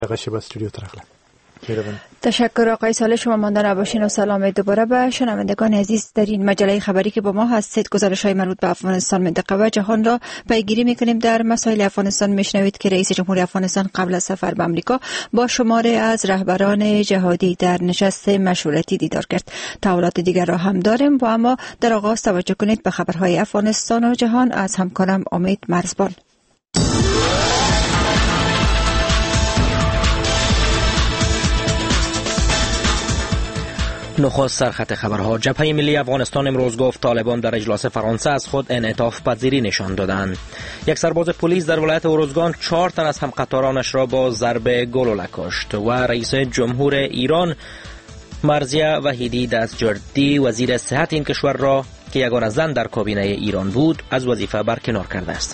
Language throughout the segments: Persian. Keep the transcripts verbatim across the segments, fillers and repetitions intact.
آقای استودیو ترخله. تشکر آقای صالح، شما مانده نباشین و سلام دوباره به شنوندگان عزیز. در این مجله خبری که با ما هستید گزارش‌های مربوط به افغانستان، منطقه و جهان را پیگیری می‌کنیم. در مسائل افغانستان میشنوید که رئیس جمهوری افغانستان قبل از سفر به آمریکا با شماره از رهبران جهادی در نشست مشورتی دیدار کرد. تحولات دیگر را هم داریم و اما در آغاز توجه کنید به خبرهای افغانستان و جهان از همکارم امید مرزبان. نخست سرخط خبرها. جبهه ملی افغانستان امروز گفت طالبان در اجلاس فرانسه از خود انعطاف پذیری نشان دادند. یک سرباز پلیس در ولایت اروزگان چهار تن از همقطارانش را با ضرب گلوله کشت و رئیس جمهور ایران مرضیه وحیدی دستجردی وزیر صحت این کشور را که یگانه زن در کابینه ایران بود از وظیفه برکنار کرده است.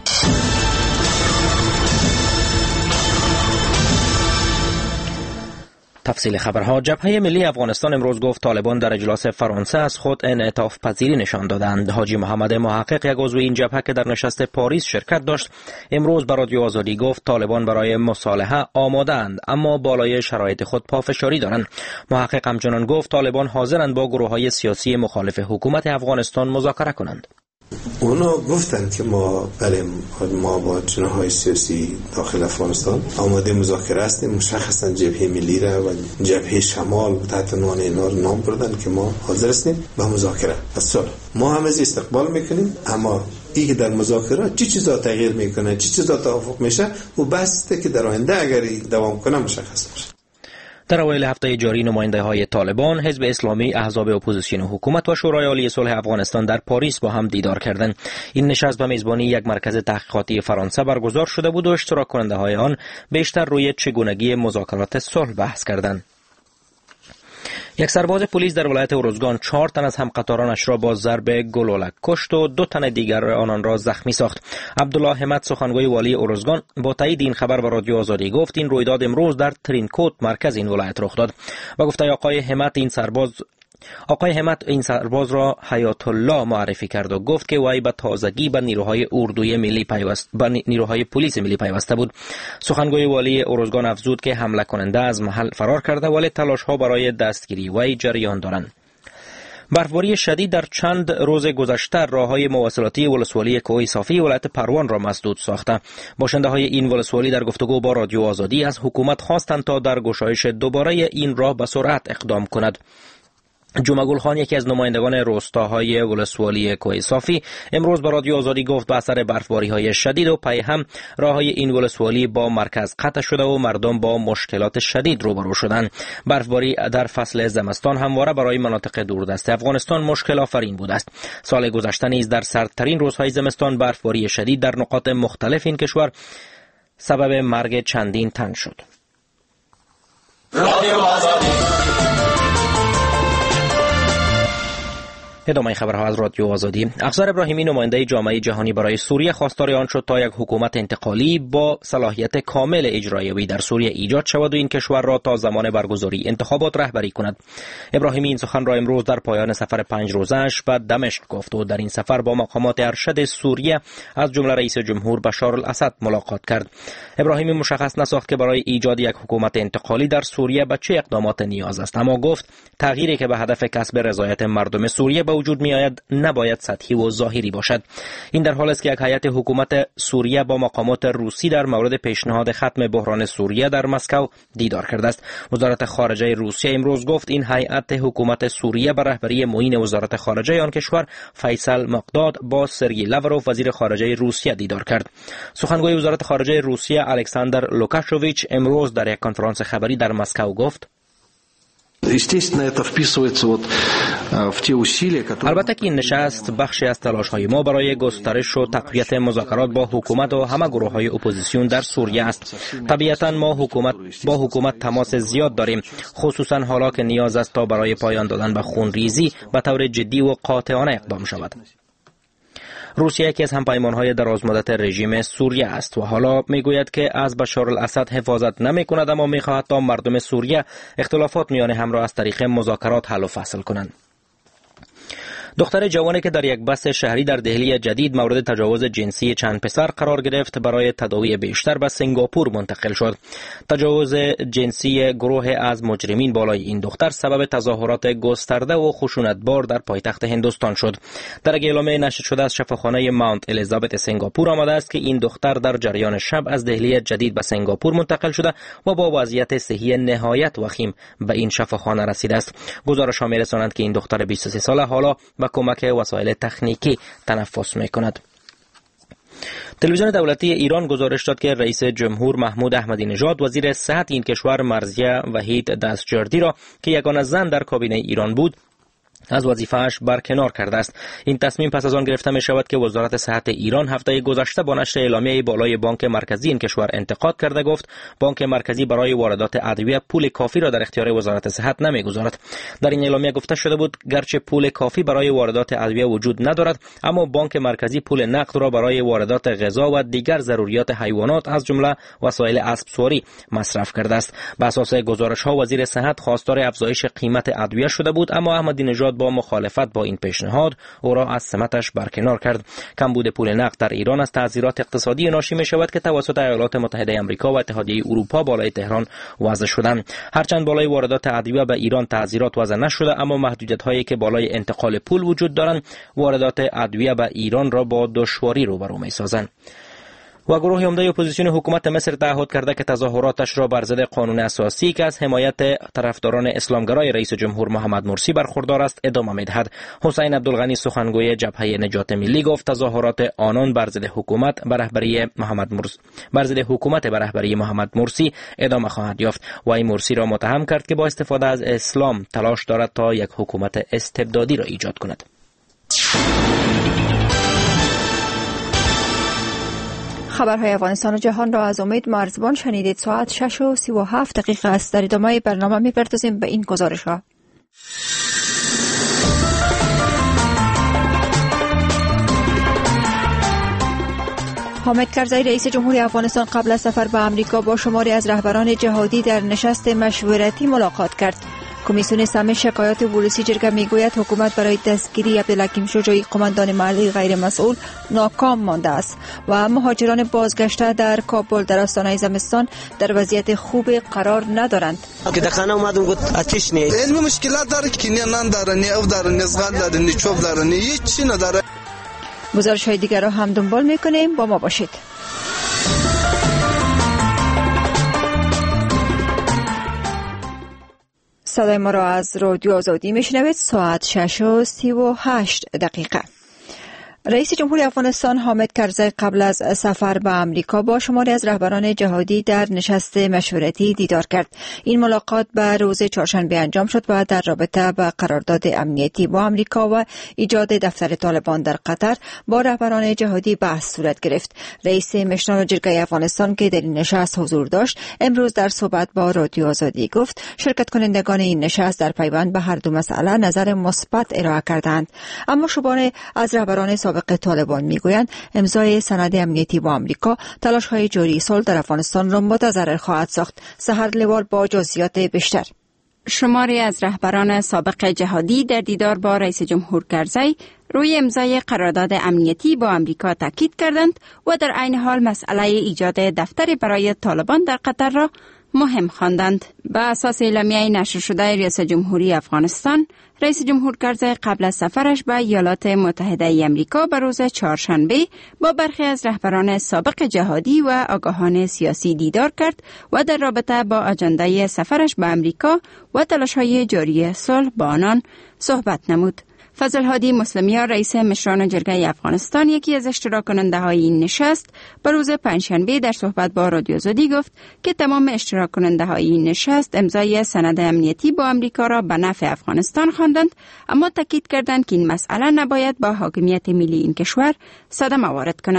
تفصیل خبرها. جبهه ملی افغانستان امروز گفت طالبان در اجلاس فرانسه از خود انعطاف پذیری نشان دادند. حاجی محمد محقق، یک عضو این جبهه که در نشست پاریس شرکت داشت، امروز به رادیو آزادی گفت طالبان برای مصالحه آماده‌اند اما بالای شرایط خود پافشاری دارند. محقق همچنان گفت طالبان حاضرند با گروه‌های سیاسی مخالف حکومت افغانستان مذاکره کنند. اونا گفتند که ما برای ما با جناح‌های سیاسی داخل افغانستان آماده مذاکره هستیم. مشخصا جبهه ملی را و جبهه شمال تحت عنوان اینا رو نام بردن که ما حاضر هستیم به مذاکره. اصلا ما هم از استقبال میکنیم، اما این که در مذاکره چه چیزا تغییر میکنه، چه چیزا توافق میشه و بسته که در آینده اگر دوام کنه مشخص میشه. در اوایل هفته جاری نماینده های طالبان، حزب اسلامی، احزاب اپوزیسیون حکومت و شورای عالی صلح افغانستان در پاریس با هم دیدار کردند. این نشست به میزبانی یک مرکز تحقیقاتی فرانسه برگزار شده بود و اشتراک کننده های آن بیشتر روی چگونگی مذاکرات صلح بحث کردند. یک سرباز پلیس در ولایت اروزگان چهار تن از همقطارانش را با ضرب گلوله کشت و دو تن دیگر آنان را زخمی ساخت. عبدالله همت، سخنگوی والی اروزگان، با تایید این خبر به رادیو آزادی گفت این رویداد امروز در ترینکوت مرکز این ولایت رخ داد. و گفته آقای همت این سرباز آقای همت این سرباز را حیات الله معرفی کرد و گفت که وی به تازگی به نیروهای اردوی ملی پیوست به نیروهای پلیس ملی پیوسته بود. سخنگوی والی اروزگان افزود که حمله کننده از محل فرار کرده ولی تلاش‌ها برای دستگیری وی جریان دارند. برفباری شدید در چند روز گذشته راههای مواصلاتی ولسوالی کوه صافی ولایت پروان را مسدود ساخته. باشنده های این ولسوالی در گفتگو با رادیو آزادی از حکومت خواستند تا در گشایش دوباره این راه به سرعت اقدام کند. جمعگل خان، یکی از نمایندگان روستاهای ولسوالی کوه صافی، امروز به رادیو آزادی گفت به اثر برفباری‌های شدید و پی هم راههای این ولسوالی با مرکز قطع شده و مردم با مشکلات شدید روبرو شدند. برفباری در فصل زمستان همواره برای مناطق دوردست افغانستان مشکل آفرین بوده است. سال گذشته نیز در سردترین روزهای زمستان برفباری شدید در نقاط مختلف این کشور سبب مرگ چندین تن شد. رادیو آزادی. ادامه خبرها از رادیو آزادی. افسر ابراهیمی، نماینده جامعه جهانی برای سوریه، خواستار آن شد تا یک حکومت انتقالی با صلاحیت کامل اجرایی در سوریه ایجاد شود و این کشور را تا زمان برگزاری انتخابات رهبری کند. ابراهیمی این سخن را امروز در پایان سفر پنج روزه‌اش به دمشق گفت و در این سفر با مقامات ارشد سوریه از جمله رئیس جمهور بشار الاسد ملاقات کرد. ابراهیمی مشخص نساخت که برای ایجاد یک حکومت انتقالی در سوریه به چه اقدامات نیاز است، اما گفت تغییری که به هدف کسب رضایت مردم سوریه به وجود می آید نباید سطحی و ظاهری باشد. این در حالی است که یک هیئت حکومت سوریه با مقامات روسی در مورد پیشنهاد ختم بحران سوریه در مسکو دیدار کرده است. وزارت خارجه روسیه امروز گفت این هیئت حکومت سوریه به رهبری معین وزارت خارجه آن کشور فیصل مقداد با سرگئی لاوروف وزیر خارجه روسیه دیدار کرد. سخنگوی وزارت خارجه روسیه الکساندر لوکاشوویچ امروز در یک کنفرانس خبری در مسکو گفت البته که این نشست بخشی از تلاش‌های ما برای گسترش و تقویت مذاکرات با حکومت و همه گروه‌های اپوزیسیون در سوریه است. طبیعتاً ما حکومت با حکومت تماس زیاد داریم، خصوصاً حالا که نیاز است تا برای پایان دادن به خونریزی به طور جدی و قاطعانه اقدام شود. روسیه یکی از همپیمان‌های درازمدت رژیم سوریه است و حالا میگوید که از بشار الاسد حفاظت نمی‌کند، اما می‌خواهد تا مردم سوریه اختلافات میان هم را از طریق مذاکرات حل و فصل کنند. دختر جوانی که در یک بس شهری در دهلی جدید مورد تجاوز جنسی چند پسر قرار گرفت برای تداوی بیشتر به سنگاپور منتقل شد. تجاوز جنسی گروه از مجرمین بالای این دختر سبب تظاهرات گسترده و خشونتبار در پایتخت هندوستان شد. در یک اعلامیه نشر شده از شفاخانه ماونت الیزابت سنگاپور آمده است که این دختر در جریان شب از دهلی جدید به سنگاپور منتقل شده و با وضعیت صحی نهایت وخیم به این شفاخانه رسیده است. گزارش ها می‌رسانند که این دختر بیست و سه ساله حالا با کمک وسایل تکنیکی تنفس می‌کند. تلویزیون دولتی ایران گزارش داد که رئیس جمهور محمود احمدی نژاد وزیر صحت این کشور مرضیه وحید دستجردی را که یگانه زن در کابینه ایران بود از وظیفه‌اش برکنار کرده است. این تصمیم پس از آن گرفته می شود که وزارت صحت ایران هفته گذشته با نشر اعلامیه بالای بانک مرکزی این کشور انتقاد کرده گفت بانک مرکزی برای واردات ادویه پول کافی را در اختیار وزارت صحت نمیگذارد. در این اعلامیه گفته شده بود گرچه پول کافی برای واردات ادویه وجود ندارد، اما بانک مرکزی پول نقد را برای واردات غذا و دیگر ضروریات حیوانات از جمله وسایل اسب سواری مصرف کرده است. بر اساس گزارش‌ها وزیر صحت خواستار افزایش قیمت ادویه شده بود، اما احمدی نژاد با مخالفت با این پیشنهاد او را از سمتش برکنار کرد. کمبود پول نقد در ایران از تأثیرات اقتصادی ناشی می شود که توسط ایالات متحده آمریکا و اتحادیه اروپا بالای تهران وضع شدند. هرچند بالای واردات ادویه به ایران تأثیرات وضع نشده، اما محدودیت‌هایی که بالای انتقال پول وجود دارند واردات ادویه به ایران را با دشواری روبرو می‌سازند. و گروه عمده اپوزیسیون حکومت مصر تعهد کرده که تظاهراتش را بر ضد قانون اساسی که از حمایت طرفداران اسلامگرای رئیس جمهور محمد مرسی برخوردار است ادامه می‌دهد. حسین عبدالغنی سخنگوی جبهه نجات ملی گفت تظاهرات آنان بر ضد حکومت به رهبری محمد مرسی بر ضد حکومت به رهبری محمد مرسی ادامه خواهد یافت و این مرسی را متهم کرد که با استفاده از اسلام تلاش دارد تا یک حکومت استبدادی را ایجاد کند. خبرهای افغانستان و جهان را از امید مرزبان شنیدید. ساعت شش و سی و هفت دقیقه است. در ادامه برنامه می‌پردازیم به این گزارش‌ها. حامد کرزی رئیس جمهوری افغانستان قبل از سفر به آمریکا با شماری از رهبران جهادی در نشست مشورتی ملاقات کرد. کمیسیون سمع شکایات ورودی جرگه میگوید حکومت برای دستگیری عبدالحکیم شجاعی قماندان محلی غیر مسئول ناکام مانده است و مهاجران بازگشته در کابل در آستانه زمستان در وضعیت خوب قرار ندارند. که دخانه اومدم گفت آتش نیست. علمی مشکلات داره که نه نان داره نه او داره نه زغال داره نه چوب داره نه هیچ چی نداره. گزارش‌های دیگر را هم دنبال می‌کنیم، با ما باشید. صدای ما را از رادیو آزادی میشنوید. ساعت شش و سی و هشت دقیقه. رئیس جمهوری افغانستان حامد کرزی قبل از سفر به آمریکا با شماری از رهبران جهادی در نشست مشورتی دیدار کرد. این ملاقات به روز چهارشنبه انجام شد و در رابطه با قرارداد امنیتی با آمریکا و ایجاد دفتر طالبان در قطر با رهبران جهادی بحث صورت گرفت. رئیس مشران جرگه افغانستان که در این نشست حضور داشت امروز در صحبت با رادیو آزادی گفت شرکت کنندگان این نشست در پیوند به هر دو مسئله نظر مثبت ارائه کردند. اما شبانه از رهبران سابق طالبان میگویند امضای سند امنیتی با آمریکا تلاش‌های جاری صلح در افغانستان را متضرر خواهد ساخت. سحر لوال با جزئیات بیشتر. شماری از رهبران سابق جهادی در دیدار با رئیس جمهور کرزی روی امضای قرارداد امنیتی با آمریکا تاکید کردند و در عین حال مسئله ایجاد دفتری برای طالبان در قطر را مهم خواندند. با اساس اعلامیه نشر شده ریاست جمهوری افغانستان، رئیس جمهور کرزی قبل از سفرش به ایالات متحده ای آمریکا به روز چهارشنبه با برخی از رهبران سابق جهادی و آگاهان سیاسی دیدار کرد و در رابطه با اجنده سفرش به آمریکا و تلاش‌های جاری صلح با آنان صحبت نمود. فضل هادی مسلمیان رئیس مشران جرگه افغانستان یکی از اشتراک کننده های این نشست به روز پنجشنبه در صحبت با رادیو آزادی گفت که تمام اشتراک کننده های این نشست امضای سند امنیتی با آمریکا را به نفع افغانستان خواندند، اما تاکید کردند که این مسئله نباید با حاکمیت ملی این کشور صدمه وارد کند.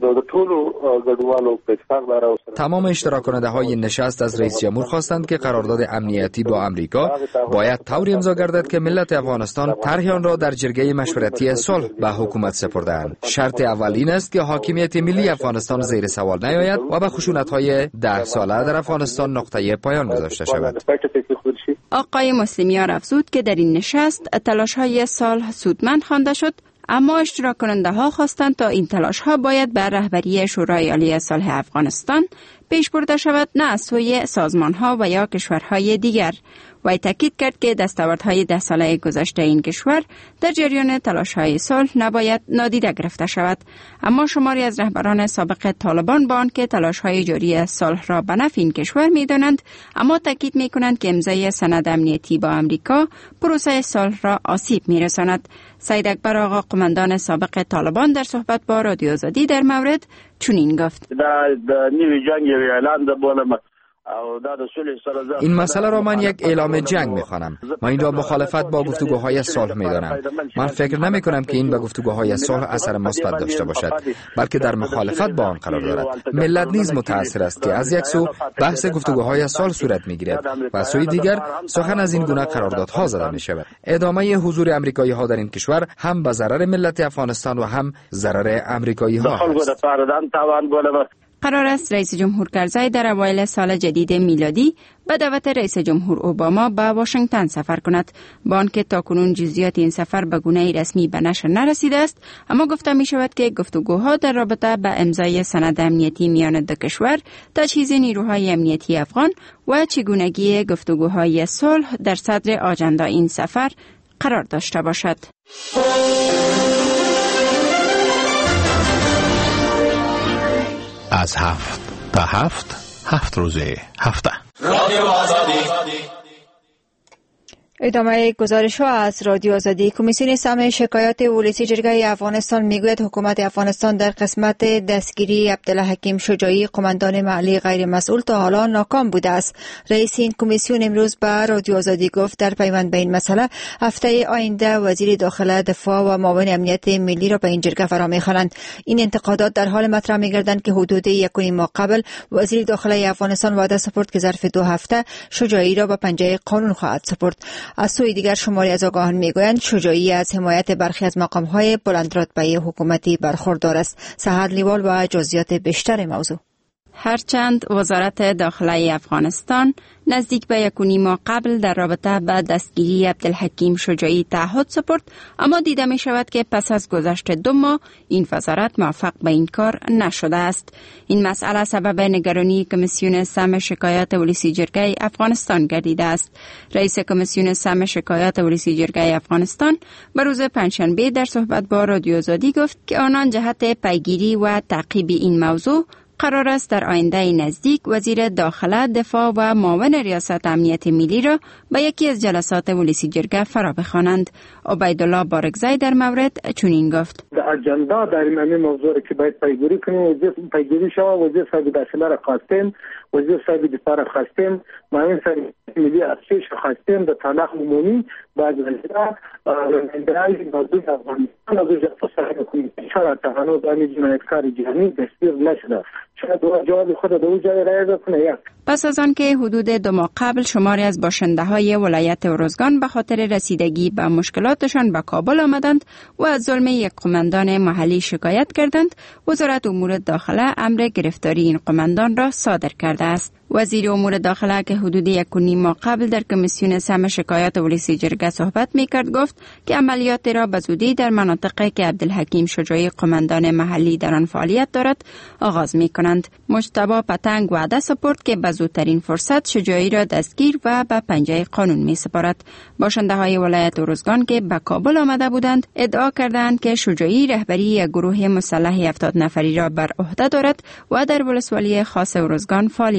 تمام اشتراک کننده های نشست از رئیس جمهور خواستند که قرارداد امنیتی با امریکا باید طوری امضا گردد که ملت افغانستان طرح آن را در جرگه مشورتی صلح به حکومت سپرده‌اند. شرط اول این است که حاکمیت ملی افغانستان زیر سوال نیاید و به خشونت‌های ده ساله در افغانستان نقطه پایان گذاشته شود. آقای مسلمیان افزود که در این نشست تلاش‌های صلح سودمند خوانده شد، اما اشتراک کننده ها خواستند تا این تلاش ها باید بر رهبری شورای عالی صلح افغانستان پیش برده شود، نه از سوی سازمان ها و یا کشورهای دیگر. وی تاکید کرد که دستاوردهای ده ساله گذشته این کشور در جریان تلاش‌های صلح نباید نادیده گرفته شود. اما شماری از رهبران سابق طالبان با آنکه تلاش‌های جاری صلح را به نفع این کشور می‌دانند، اما تاکید می‌کنند که امضای سند امنیتی با امریکا پروسه صلح را آسیب می‌رساند. سید اکبر آقا قماندان سابق طالبان در صحبت با رادیو آزادی در مورد چنین گفت: این مسئله را من یک اعلام جنگ می‌خوانم. من این را مخالفت با گفتگوهای صلح می‌دانم. من فکر نمی‌کنم که این به گفتگوهای صلح اثر مثبت داشته باشد، بلکه در مخالفت با آن قرار دارد. ملت نیز متأثر است که از یک سو بحث گفتگوهای صلح صورت می‌گیرد و از سوی دیگر سخن از این گونه قراردادها زده می‌شود. ادامه حضور آمریکایی‌ها در این کشور هم به ضرر ملت افغانستان و هم ضرر آمریکایی‌ها است. قرار است رئیس جمهور کرزی در اوایل سال جدید میلادی به دعوت رئیس جمهور اوباما به واشنگتن سفر کند. با آنکه تاکنون جزئیات این سفر به گونه رسمی به نشر نرسیده است، اما گفته می شود که گفتگوها در رابطه به امضای سند امنیتی میان دو کشور، تجهیز نیروهای امنیتی افغان و چگونگی گفتگوهای صلح در صدر آجندا این سفر قرار داشته باشد. از هفت تا هفت هفت روزه هفته رادیو آزادی. ادامه گزارش ها از رادیو آزادی. کمیسیون سمع شکایات ولسی جرگه افغانستان میگوید حکومت افغانستان در قسمت دستگیری عبدالحکیم شجاعی قماندان محلی غیر مسئول تا حالا ناکام بوده است. رئیس این کمیسیون امروز به رادیو آزادی گفت در پیوند به این مسئله هفته آینده وزیر داخله، دفاع و معاون امنیت ملی را به این جرگه فرا میخوانند. این انتقادات در حال مطرح میگردند که حدود یک و نیم ماه قبل وزیر داخله افغانستان وعده سپرد که ظرف دو هفته شجاعی را به پنجه قانون خواهد سپرد. از سوی دیگر شماری از آگاهان میگویند شجاعی از حمایت برخی از مقام‌های بلندرتبه حکومتی برخوردار است. سحر لیوال و جزئیات بیشتر موضوع. هرچند وزارت داخله افغانستان نزدیک به یک و نیم ماه قبل در رابطه با دستگیری عبدالحکیم شجاعی تعهد سپرد، اما دیده می شود که پس از گذشت دو ماه این وزارت موفق به این کار نشده است. این مسئله سبب نگرانی کمیسیون سمع شکایات ولسی جرگه افغانستان گردیده است. رئیس کمیسیون سمع شکایات ولسی جرگه افغانستان به روز پنجشنبه در صحبت با رادیو آزادی گفت که آنان جهت پیگیری و تعقیب این موضوع قرار است در آینده نزدیک وزیر داخله، دفاع و معاون ریاست امنیت ملی را به یکی از جلسات ولسی جرگه فرا بخوانند. عبیدالله بارگزی در مورد چنین گفت: در اجندا در این موضوع که باید پیگیری کنیم، وزیر پیگیری شود، وزیر صاحب داخله را خواستیم، وزیر صاحب دفاع را خواستیم، معاون ملی ارتش را خواستیم، در طلاق عمومی بعد وزیر رای موضوع افغانستان از جلسه صاحب کنیم چرا تهانو دانی جنایتکار جهانی دستگیر نشده. جواب خود دو جای رای کنه. یک پس از آن که حدود دو ماه قبل شماری از باشنده های ولایت ارزگان به خاطر رسیدگی به مشکلاتشان به کابل آمدند و از ظلم یک قماندان محلی شکایت کردند، وزارت امور داخله امر گرفتاری این قماندان را صادر کرده است. وزیر امور داخله که حدود یک و نیم ماه قبل در کمیسیون سمع شکایات ولسی جرگه صحبت میکرد گفت که عملیات را به زودی در مناطقی که عبدالحکیم شجاعی قماندان محلی در آن فعالیت دارد آغاز میکنند. مجتبی پتنگ وعده سپرد که به زودترین فرصت شجاعی را دستگیر و به پنجه قانون می سپارد. باشنده های ولایت ارزگان که به کابل آمده بودند ادعا کردند که شجاعی رهبری یک گروه مسلح هفتاد نفری را بر عهده دارد و در ولسوالی خاص ارزگان فعالیت می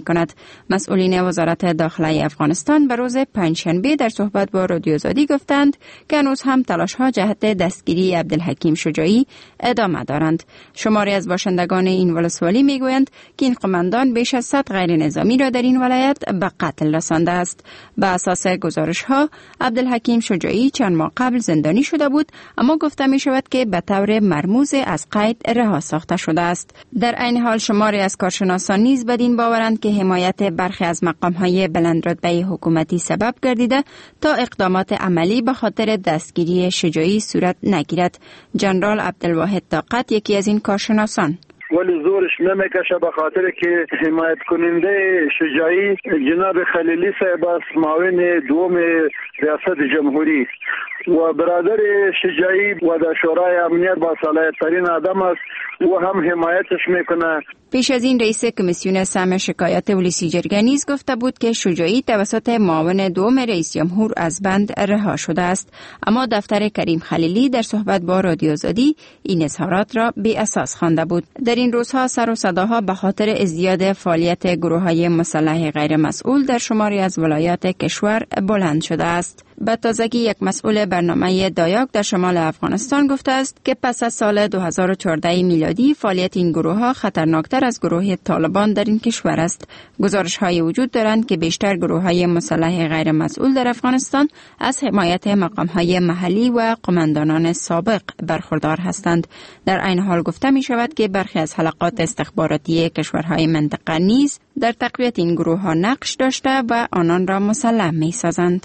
کند. مسئولین وزارت داخلی افغانستان به روز پنجشنبه در صحبت با رادیو آزادی گفتند که هنوز هم تلاش ها جهت دستگیری عبدالحکیم شجاعی ادامه دارند. شماری از باشندگان این ولسوالی میگویند که این قماندان بیش از صد غیر نظامی را در این ولایت به قتل رسانده است. به اساس گزارش ها عبدالحکیم شجاعی چند ماه قبل زندانی شده بود، اما گفته می شود که به طور مرموز از قید رها ساخته شده است. در عین حال شماری از کارشناسان نیز بدین باورند که حمایت برخی از مقام‌های بلندرتبه حکومتی سبب گردیده تا اقدامات عملی به خاطر دستگیری شجاعی صورت نگیرد. جنرال عبدالواحد طاقت یکی از این کارشناسان: ولی زورش نمیکشه به خاطر که حمایت کننده شجاعی جناب خلیلی صاحب است، معاون دوم ریاست جمهوری و برادر شجاعی و در شورای امنیت با صلاحیت ترین آدم است و هم حمایتش میکنه. پیش از این رئیس کمیسیون سهم شکایات ولسی جرگه نیز گفته بود که شجاعی توسط معاون دوم رئیس جمهور از بند رها شده است، اما دفتر کریم خلیلی در صحبت با رادیو آزادی این اظهارات را بی اساس خوانده بود. در این روزها سر و صداها به خاطر ازدیاد فعالیت گروه‌های مسلح غیر مسئول در شماری از ولایات کشور بلند شده است. به تازگی یک مسئول برنامه دایاک در شمال افغانستان گفته است که پس از سال دو هزار و چهارده میلادی فعالیت این گروه‌ها خطرناکتر از گروه طالبان در این کشور است. گزارش‌های وجود دارند که بیشتر گروه‌های مسلح غیر مسئول در افغانستان از حمایت مقام‌های محلی و قماندانان سابق برخوردار هستند. در عین حال گفته می‌شود که برخی از حلقات استخباراتی کشورهای منطقه نیز در تقویت این گروه‌ها نقش داشته و آنان را مسلح می‌سازند.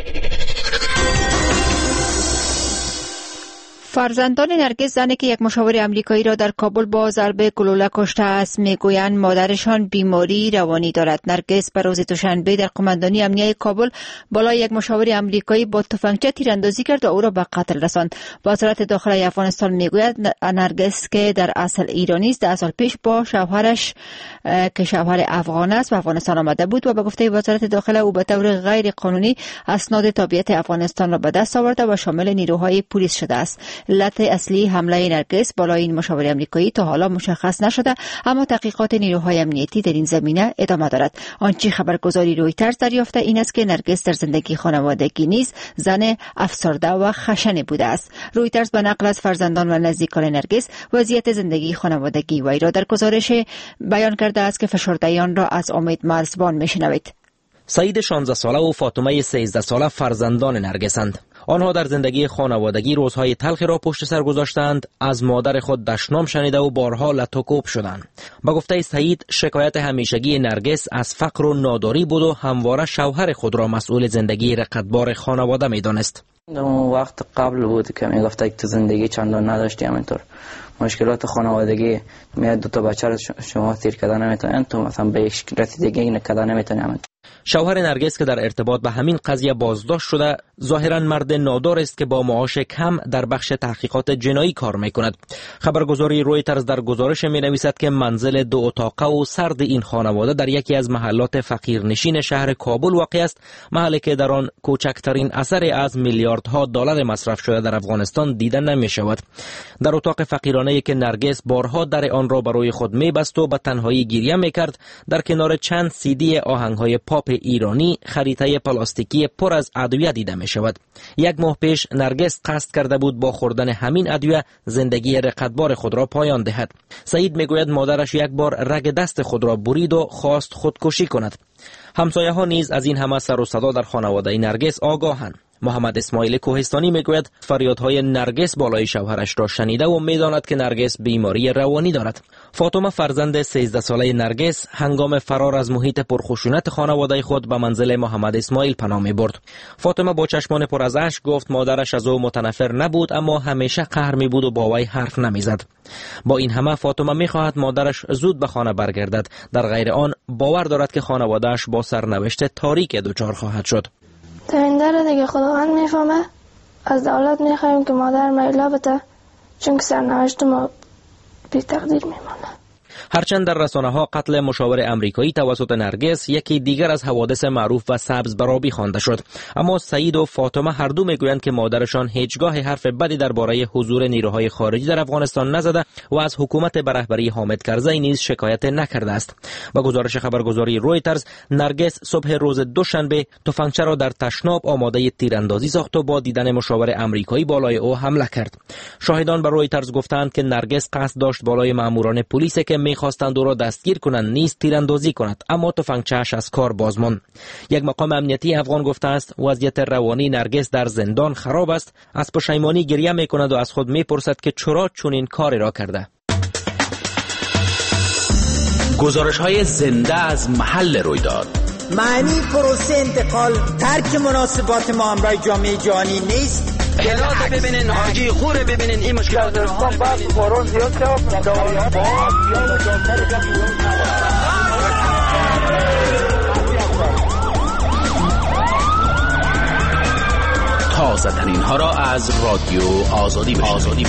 فرزندان نرگس، زنی که یک مشاور آمریکایی را در کابل با ضرب گلوله کشته است، میگویند مادرشان بیماری روانی دارد. نرگس به روز دوشنبه در قماندانی امنیه کابل بالای یک مشاور آمریکایی با تفنگچه تیراندازی کرد و او را به قتل رساند. وزارت داخلی افغانستان میگوید نرگس که در اصل ایرانی است، ده سال پیش با شوهرش که شوهر افغان است به افغانستان آمده بود و به گفته وزارت داخله او به طور غیر قانونی اسناد تابعیت افغانستان را به دست آورده و شامل نیروهای پلیس شده است. علت اصلی حمله نرگس بالای این مشاور آمریکایی تا حالا مشخص نشده، اما تحقیقات نیروهای امنیتی در این زمینه ادامه دارد. آنچه خبرگزاری رویترز دریافته این است که نرگس در زندگی خانوادگی نیز زن افسرده و خشن بوده است. رویترز به نقل از فرزندان و نزدیکان نرگس وضعیت زندگی خانوادگی وی را در گزارش بیان کرده است که فشردگیان را از امید مرزبان میشنوید. سعید شانزده ساله و فاطمه سیزده ساله فرزندان نرگسند. آنها در زندگی خانوادگی روزهای تلخی را پشت سر گذاشتند، از مادر خود دشنام شنیده و بارها لطوکوب شدند. با گفته سعید، شکایت همیشگی نرگس از فقر و ناداری بود و همواره شوهر خود را مسئول زندگی رقتبار خانواده می‌دانست. اون وقت قبل بود که میگفت که تو زندگی چندان نداشتی، همینطور مشکلات خانوادگی، میاد دو تا بچه رو شما تیر کردن نمیتونن، تو مثلا به یک رسیدگی نکردن نمیتونی. شوهر نرگس که در ارتباط به همین قضیه بازداشت شده، ظاهرا مرد نادار است که با معاش کم در بخش تحقیقات جنایی کار میکند. خبرگزاری رویترز در گزارش می نویسد که منزل دو اتاقه و سرد این خانواده در یکی از محلات فقیرنشین شهر کابل واقع است، محلی که در آن کوچکترین اثر از میلیاردها دلار مصرف شده در افغانستان دیده نمی شود. در اتاق فقیرانه‌ای که نرگس بارها در آن را برای خود میبست و به تنهایی گریه میکرد، در کنار چند سیدی آهنگ‌های پاپ ایرانی خریطه پلاستیکی پر از ادویه دیده می شود. یک ماه پیش نرگس قصد کرده بود با خوردن همین ادویه زندگی رقتبار خود را پایان دهد. سعید میگوید مادرش یک بار رگ دست خود را برید و خواست خودکشی کند. همسایه ها نیز از این همه سر و صدا در خانواده نرگس آگاهند. محمد اسماعیل کوهستانی میگوید فریادهای نرگس بالای شوهرش را شنیده و میداند که نرگس بیماری روانی دارد. فاطمه فرزند سیزده ساله نرگس هنگام فرار از محیط پرخشونت خانواده خود به منزل محمد اسماعیل پناه می برد. فاطمه با چشمان پر از اشک گفت مادرش از او متنفر نبود، اما همیشه قهر می بود و با وی حرف نمی زد. با این همه فاطمه می خواهد مادرش زود به خانه برگردد، در غیر آن باور دارد که خانواده‌اش با سرنوشت تاریک دچار خواهد شد. دینده را دیگه خداوند میفهمه. از دولت میخوایم که مادر میلا بده، چون که سرنوشت ما بی تقدیر میمانه. هرچند در رسانه‌ها قتل مشاور امریکایی توسط نرگس یکی دیگر از حوادث معروف و سبز برابی خوانده شد، اما سعید و فاطمه هر دو میگویند که مادرشان هیچگاه حرف بدی درباره حضور نیروهای خارجی در افغانستان نزده و از حکومت به رهبری حامد کرزی نیز شکایت نکرده است. با گزارش خبرگزاری رویترز، نرگس صبح روز دوشنبه تفنگچه را در تشناب آماده تیراندازی ساخت و با دیدن مشاور امریکایی بالای او حمله کرد. شاهدان به رویترز گفتند که نرگس قصد داشت بالای ماموران پلیس که می‌خواستند او را دستگیر کنند نیز تیراندازی کند، اما تفنگچه‌اش از کار باز ماند. یک مقام امنیتی افغان گفته است وضعیت روانی نرگس در زندان خراب است، از پشیمانی گریه می‌کند و از خود می‌پرسد که چرا چنین کاری را کرده. گزارش‌های زنده از محل رویداد. معنی پروسه انتقال ترک مناسبات ما همراه جامعه جهانی نیست. کلات ببینین، حاجی خوره ببینین، این مشکلات رو بس بارون زیاد شد. تازه ترین ها را از رادیو آزادی آزادی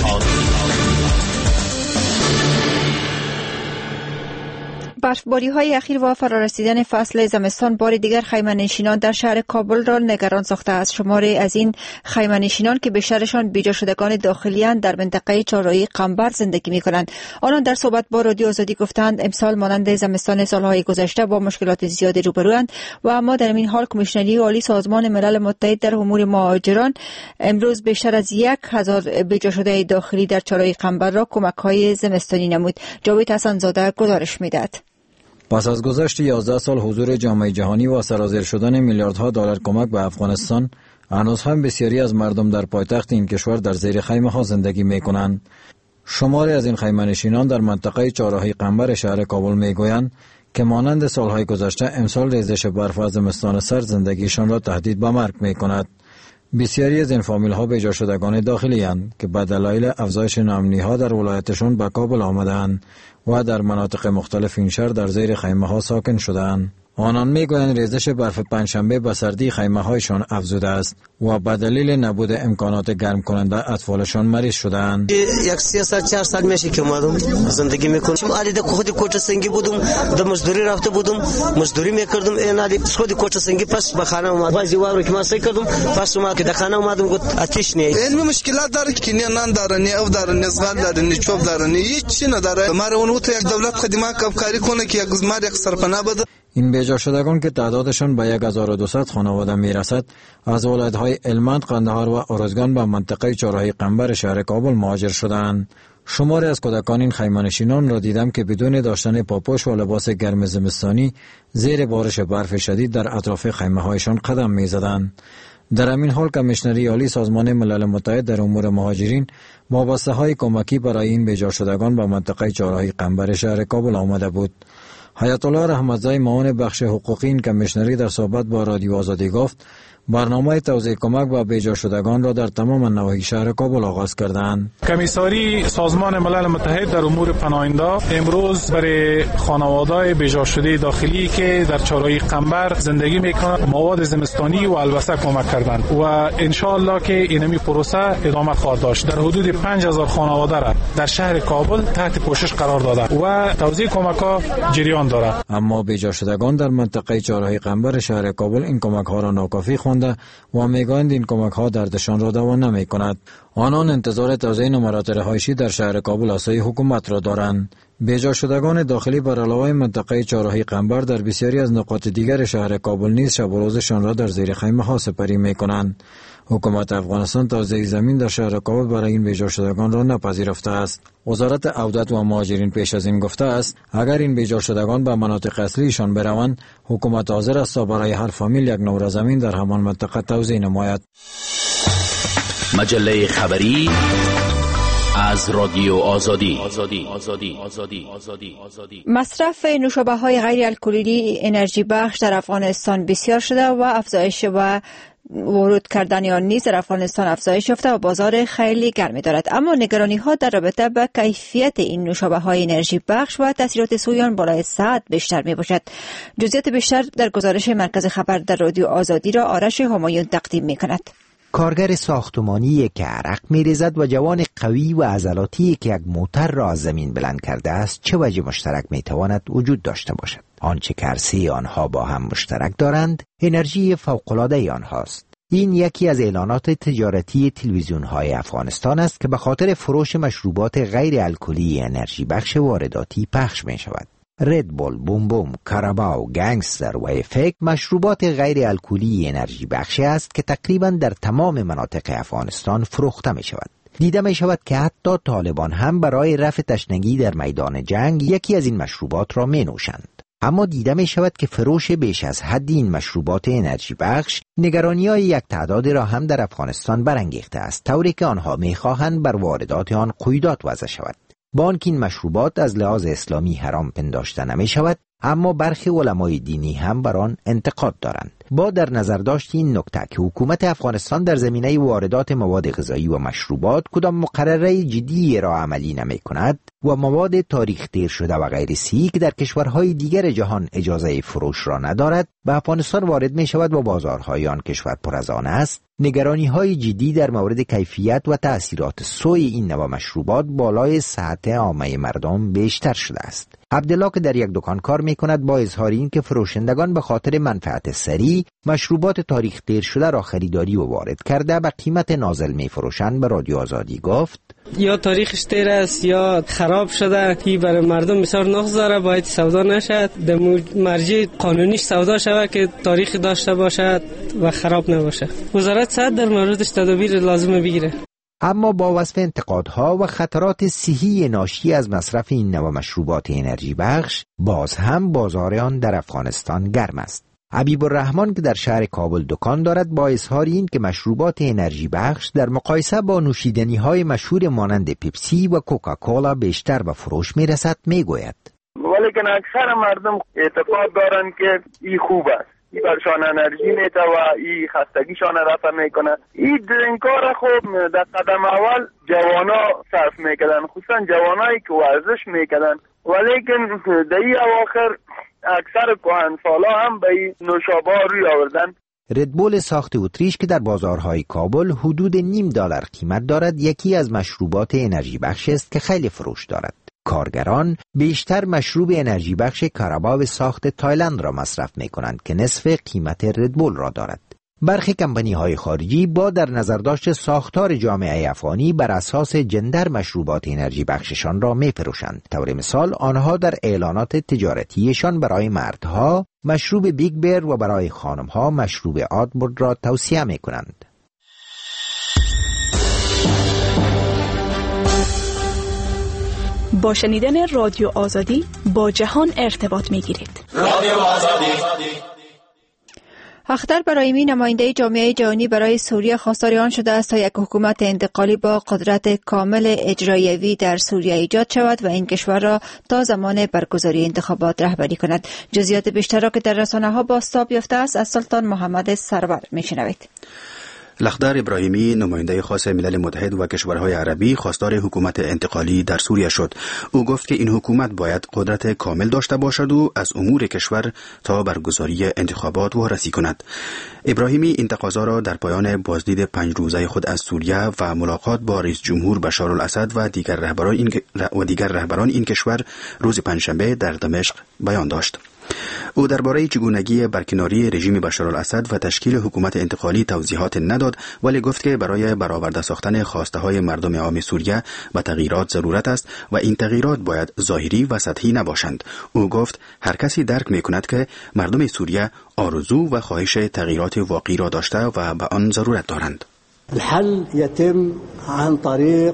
برفباری های اخیر و فرارسیدن فصل زمستان بار دیگر خیمه‌نشینان در شهر کابل را نگران ساخته است. شماری از این خیمه‌نشینان که بیشترشان بیجا شدگان داخلی‌اند در منطقه چهارراهی قنبر زندگی می‌کنند. آنان در صحبت با رادیو آزادی گفتند امسال مانند زمستان سالهای گذشته با مشکلات زیادی روبروند و اما در این حال کمیشنری عالی سازمان ملل متحد در امور مهاجران امروز بیشتر از یک هزار بیجا شده داخلی در چهارراهی قنبر را کمک‌های زمستانی نمود. جاوید حسن‌زاده گزارش می‌دهد. پس از گذشت یازده سال حضور جامعه جهانی و سرازیر شدن میلیاردها دلار کمک به افغانستان، هنوز هم بسیاری از مردم در پایتخت این کشور در زیر خیمه ها زندگی می کنند. شماری از این خیمه نشینان در منطقه چهارراهی قنبر شهر کابل می گویند که مانند سالهای گذشته امسال ریزش برف و زمستان سرد زندگیشان را تهدید به مرگ می کند. بسیاری از این فامیل ها بیجا شدگان داخلی اند که به دلایل افزایش ناامنی ها در ولایتشون به کابل آمدند و در مناطق مختلف این شهر در زیر خیمه ها ساکن شدند. آنان میگویند ریزش برف پنجشنبه به سردی خیمه هایشان افزوده است و به دلیل نبود امکانات گرم کننده اطفالشان مریض شدند. یک سه سال چهار سال میشه که اومدم زندگی میکنم. علی ده خود کوچه سنگی بودم، د مزدوری رفته بودم، مزدوری میکردم. این علی خود کوچه سنگی پس به خانه اومد. بازی وارو که ما سعی کردم پس اومد که د خانه اومدم گفت آتش نه. این مشکلات داره که نه نان داره نه او داره نه زغال داره نه چوب داره نه هیچ چی نداره. ما رو اون تو یک دولت خدمات کاری کنه که یک زمار یک سرپناه بده. این بیجا شدگان که تعدادشان به یک هزار و دویست خانواده میرسد از ولایت‌های هلمند، قندهار و ارزگان به منطقه چهارراهی قنبر شهر کابل مهاجر شدند. شماری از کودکان این خیمه‌نشینان را دیدم که بدون داشتن پاپوش و لباس گرم زمستانی زیر بارش برف شدید در اطراف خیمه‌هایشان قدم می‌زدند. در همین حال کمیشنری عالی سازمان ملل متحد در امور مهاجرین با بسته‌های کمکی برای این بیجا شدگان به منطقه چهارراهی قنبر شهر کابل آمده بود. حیات الله رحمتزای معاون بخش حقوقی این کمیشنری در صحبت با رادیو آزادی گفت برنامه توزیع کمک به بیجا شدگان را در تمام نواحی شهر کابل آغاز کردند. کمیساری سازمان ملل متحد در امور پناهنده امروز برای خانواده‌های بیجا شده داخلی که در چهارراهی قنبر زندگی میکنند مواد زمستانی و البسه کمک کردند و ان شاء الله که اینمی پروسه ادامه خواهد داشت. در حدود پنج هزار خانواده را در شهر کابل تحت پوشش قرار داده و توزیع کمک‌ها جریان دارد. اما بیجا شدگان در منطقه چهارراهی قنبر شهر کابل این کمک‌ها را ناکافی خوانده و میگویند این کمک‌ها دردشان را دوا نمی‌کند. آنان انتظار توزیع نمرات رهایشی در شهر کابل آسای حکومت را دارند. بیجا شدگان داخلی بر علاوه منطقه چهارراهی قنبر در بسیاری از نقاط دیگر شهر کابل نیز شب و روزشان را در زیر خیمه‌ها سپری می‌کنند. حکومت افغانستان توزیع زمین در شهر کابل برای این بیجا شدگان را نپذیرفته است. وزارت عودت و مهاجرین پیش از این گفته است اگر این بیجا شدگان به مناطق اصلیشان بروند حکومت حاضر است تا برای هر فامیل یک نمره زمین در همان منطقه توزیع نماید. مجله خبری از رادیو آزادی. مصرف نوشابه های غیر الکلی انرژی بخش در افغانستان بسیار شده و افزایش و ورود کردن آن نیز در افغانستان افزایش یافته و بازار خیلی گرمی دارد. اما نگرانی ها در رابطه با کیفیت این نوشابه های انرژی بخش و تاثیرات سوی آن بالای صد بیشتر می باشد. جزئیات بیشتر در گزارش مرکز خبر در رادیو آزادی را آرش همایون تقدیم می کند. کارگر ساختمانی که عرق می‌ریزد و جوان قوی و عضلاتی که یک موتر را از زمین بلند کرده است چه وجه مشترک میتواند وجود داشته باشد؟ آنچه که هر سه آنها با هم مشترک دارند انرژی فوق‌العاده آنهاست. این یکی از اعلانات تجارتی تلویزیون‌های افغانستان است که به خاطر فروش مشروبات غیر الکلی انرژی بخش وارداتی پخش می‌شود. ردبول، بوم بوم، کاراباو، گنگستر و افکت مشروبات غیر الکلی انرژی بخشی است که تقریبا در تمام مناطق افغانستان فروخته می شود. دیده می شود که حتی طالبان هم برای رفع تشنگی در میدان جنگ یکی از این مشروبات را می نوشند. اما دیده می شود که فروش بیش از حد این مشروبات انرژی بخش نگرانی های یک تعداد را هم در افغانستان برانگیخته است، طوری که آنها می خواهند بر واردات آن قیودات وضع شود. با آنکه این مشروبات از لحاظ اسلامی حرام پنداشته نمی شود، اما برخی علمای دینی هم بر آن انتقاد دارند. با در نظر داشت این نکته که حکومت افغانستان در زمینه واردات مواد غذایی و مشروبات کدام مقرره جدی را عملی نمی کند و مواد تاریخ دیر شده و غیر صحی که در کشورهای دیگر جهان اجازه فروش را ندارد به افغانستان وارد می شود و بازارهای آن کشور پر از آن است، نگرانی های جدی در مورد کیفیت و تأثیرات سوی این نوع مشروبات بالای صحت عامه مردم بیشتر شده است. عبدالله که در یک دکان کار می کند با اظهار این که فروشندگان به خاطر منفعت سریع مشروبات تاریخ دیر شده را خریداری و وارد کرده به قیمت نازل می فروشند به رادیو آزادی گفت: یا تاریخش دیر است یا خراب شده، که برای مردم بسیار نغزاره، باید سودا نشد، در مرجع قانونیش سودا شود که تاریخ داشته باشد و خراب نباشه. وزارت صحت در موردش تدابیر لازمه بگیره. اما با وصف انتقادها و خطرات صحی ناشی از مصرف این نوع مشروبات انرژی بخش، باز هم بازار آن در افغانستان گرم است. حبیب الرحمن که در شهر کابل دکان دارد با اظهار این که مشروبات انرژی بخش در مقایسه با نوشیدنی های مشهور مانند پیپسی و کوکاکولا بیشتر به فروش می رسد می گوید: ولیکن اکثر مردم اعتقاد دارند که این خوب است، این برشان انرژی میده و این خستگیشان رفع میکنه. این این کار خوب در قدم اول جوانا صرف میکردن، خصوصا جوانایی که ورزش میکردن، ولیکن در این اواخر اکثر کهنسالا هم به این نوشابه روی آوردن. ردبول ساخت اتریش که در بازارهای کابل حدود نیم دلار قیمت دارد یکی از مشروبات انرژی بخش است که خیلی فروش دارد. کارگران بیشتر مشروب انرژی بخش کاراباو ساخت تایلند را مصرف می کنند که نصف قیمت ردبول را دارد. برخی کمپانی های خارجی با در نظر داشت ساختار جامعه افغانی بر اساس جندر مشروبات انرژی بخششان را می فروشند. طور مثال آنها در اعلانات تجارتیشان برای مردها مشروب بیگ بیر و برای خانمها مشروب آدبورد را توصیه می کنند. با شنیدن رادیو آزادی با جهان ارتباط می گیرید. رادیو آزادی. اختر برایمی نماینده جامعه جهانی برای سوریه خواستار آن شده است تا یک حکومت انتقالی با قدرت کامل اجرایوی در سوریه ایجاد شود و این کشور را تا زمان برگزاری انتخابات رهبری کند. جزئیات بیشتر را که در رسانه‌ها بازتاب یافته است از سلطان محمد سرور میشنوید. لخدر ابراهیمی نماینده خاص ملل متحد و کشورهای عربی خواستار حکومت انتقالی در سوریه شد. او گفت که این حکومت باید قدرت کامل داشته باشد و از امور کشور تا برگزاری انتخابات وارسی کند. ابراهیمی این تقاضا را در پایان بازدید پنج روزه خود از سوریه و ملاقات با رئیس جمهور بشار الاسد و دیگر رهبران این و دیگر رهبران این کشور روز پنجشنبه در دمشق بیان داشت. او درباره چگونگی برکناری رژیم بشار الاسد و تشکیل حکومت انتقالی توضیحات نداد، ولی گفت که برای برآورده ساختن خواسته های مردم عام سوریه به تغییرات ضرورت است و این تغییرات باید ظاهری و سطحی نباشند. او گفت هر کسی درک می کند که مردم سوریه آرزو و خواهش تغییرات واقعی را داشته و به آن ضرورت دارند. الحل يتم عن طریق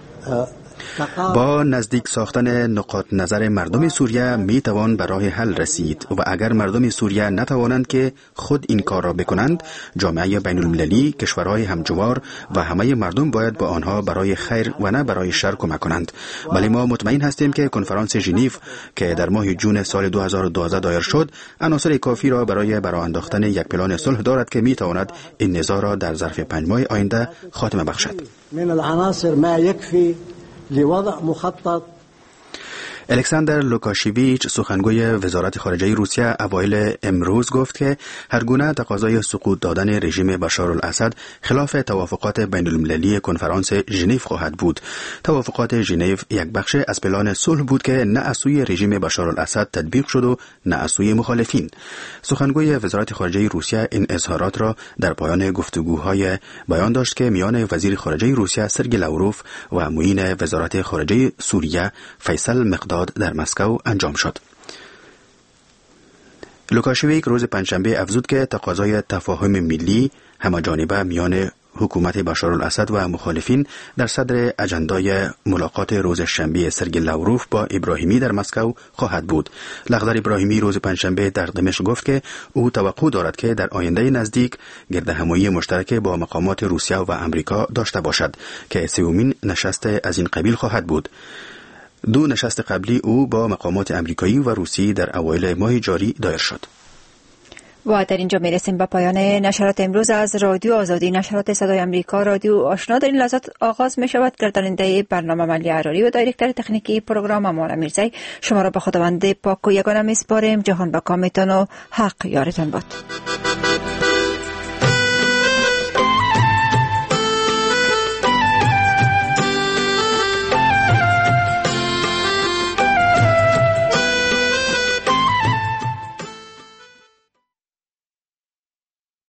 با نزدیک ساختن نقاط نظر مردم سوریه می توان به راه حل رسید و اگر مردم سوریه نتوانند که خود این کار را بکنند، جامعه بین المللی، کشورهای همجوار و همه مردم باید با آنها برای خیر و نه برای شر کمک کنند. ولی ما مطمئن هستیم که کنفرانس ژنو که در ماه جون سال دو هزار و دوازده دایر شد، عناصر کافی را برای برآ انداختن یک پلان صلح دارد که می تواند این نزاع را در ظرف پنج ماه آینده خاتمه بخشد. من العناصر ما يكفي لوضع مخطط. الکساندر لوکاشویچ سخنگوی وزارت خارجه روسیه اوایل امروز گفت که هرگونه تقاضای سقوط دادن رژیم بشار الاسد خلاف توافقات بین المللی کنفرانس ژنو خواهد بود. توافقات ژنو یک بخش از پلان صلح بود که نه از سوی رژیم بشار الاسد تطبیق شد و نه از سوی مخالفین. سخنگوی وزارت خارجه روسیه این اظهارات را در پایان گفتگوهای بیان داشت که میان وزیر خارجه روسیه سرگئی لاوروف و معین وزارت خارجه سوریه فیصل مقداد در مسکو انجام شد. لوکاشویک روز پنجشنبه افزود که تقاضای تفاهم ملی همه‌جانبه میان حکومت بشار الاسد و مخالفین در صدر اجندای ملاقات روز شنبه سرگئی لاوروف با ابراهیمی در مسکو خواهد بود. لخدر ابراهیمی روز پنجشنبه در دمشق گفت که او توقع دارد که در آینده نزدیک گردهمایی مشترک با مقامات روسیه و امریکا داشته باشد که سومین نشست از این قبیل خواهد بود. دو نشست قبلی او با مقامات امریکایی و روسی در اوایل ماه جاری دایر شد. و در اینجا میرسیم به پایان نشرات امروز از رادیو آزادی. نشرات صدای امریکا رادیو آشنا در این لحظات آغاز می شود. گرداننده برنامه ملی عراری و دایرکتور تکنیکی پروگرام امال میرزایی شما را به خداوند پاک و یگانه میسپاریم. جهان با کامتان و حق یارتان باد.